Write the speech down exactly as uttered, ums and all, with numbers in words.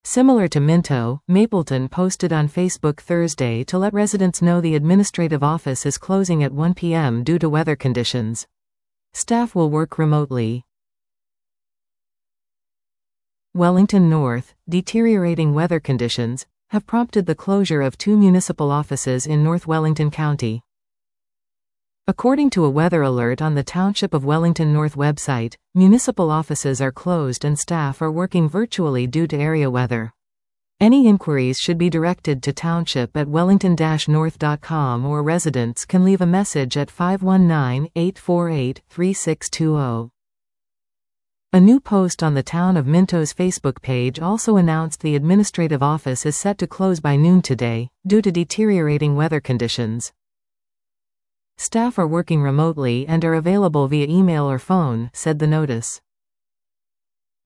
Similar to Minto, Mapleton posted on Facebook Thursday to let residents know the administrative office is closing at one p m due to weather conditions. Staff will work remotely. Wellington North, deteriorating weather conditions have prompted the closure of two municipal offices in North Wellington County. According to a weather alert on the Township of Wellington North website, municipal offices are closed and staff are working virtually due to area weather. Any inquiries should be directed to township at wellington dash north dot com, or residents can leave a message at five one nine, eight four eight, three six two zero. A new post on the Town of Minto's Facebook page also announced the administrative office is set to close by noon today, due to deteriorating weather conditions. Staff are working remotely and are available via email or phone, said the notice.